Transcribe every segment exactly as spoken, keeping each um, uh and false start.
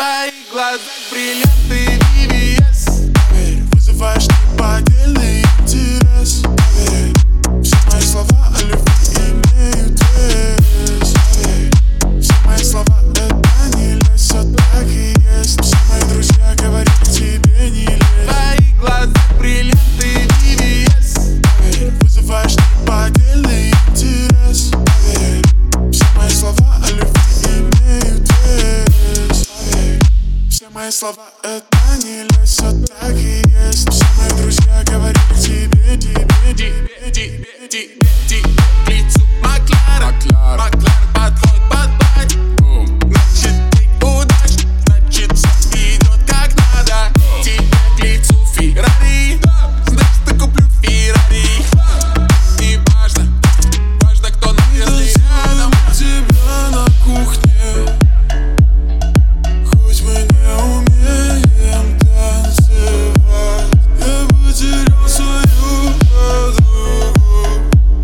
твоих глазах бриллианты ви ви эс. Поверь, вызываешь неподдельный интерес. Поверь, все мои слова о любви имеют вес. Поверь, все мои слова это не лезь, все так и есть. Все мои друзья говорят тебе не лезь. В твоих глазах бриллианты ви ви эс. Поверь, вызываешь неподдельный интерес. Поверь, все мои слова о любви имеют вес. Поверь, все мои слова это не лезь, все так и есть. Все мои друзья говорят тебе, тебе, тебе, тебе, тебе, тебе. К лицу Маклара, Маклар подходит под бать. Значит ты удачный, значит все идет как надо. Тебе к лицу Феррари, значит я куплю Феррари. Не важно, важно кто на месте рядом. Тебя на кухне, хоть мы не умеем танцевать. Я потерял свою подругу,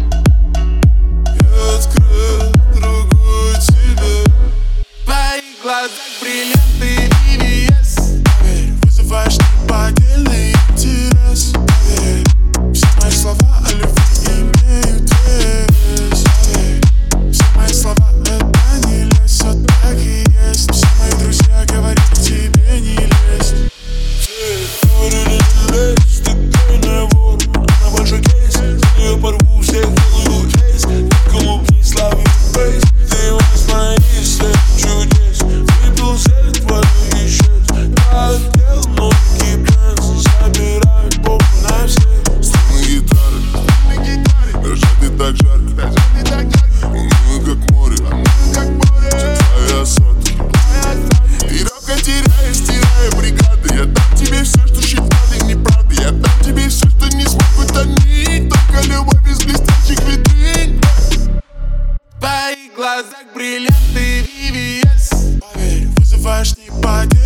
я открыл другую тебе. В твоих глазах бриллианты ви ви эс. Поверь, вызываешь неподдельный интерес. Поверь, все мои слова о любви имеют вес. Поверь, все мои слова это не лезь, все так и есть. Все мои друзья говорят тебе не лезь. Все говорили не лезь, ты тайная вор, она большой кейс. За нее порву всех, делаю кейс. Никому не славы фейс. Ты вас моих всех чудес. Выпил зелень, воду исчез. Хотел многие бензы, забирают бомбу на всех. Струны гитары, дрожат и так жарко. Уныло как море, все твои осадки. Ты робко теряешь, стирая бригады. Я дам тебе все, что считали неправды. Я дам тебе все, что не смогут они. Только любовь из блестящих витрин. В твоих глазах бриллианты ви ви эс. Поверь, вызываешь неподдельный